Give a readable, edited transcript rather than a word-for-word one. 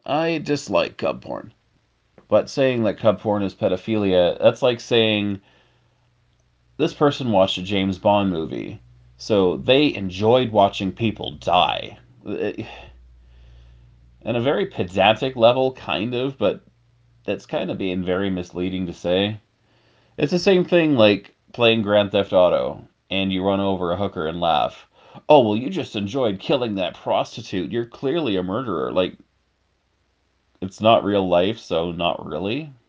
I dislike cub porn. But saying that cub porn is pedophilia, that's like saying this person watched a James Bond movie, so they enjoyed watching people die. In a very pedantic level, kind of, but that's kind of being very misleading to say. It's the same thing like playing Grand Theft Auto and you run over a hooker and laugh. Oh, well, you just enjoyed killing that prostitute. You're clearly a murderer. Like, it's not real life, so not really.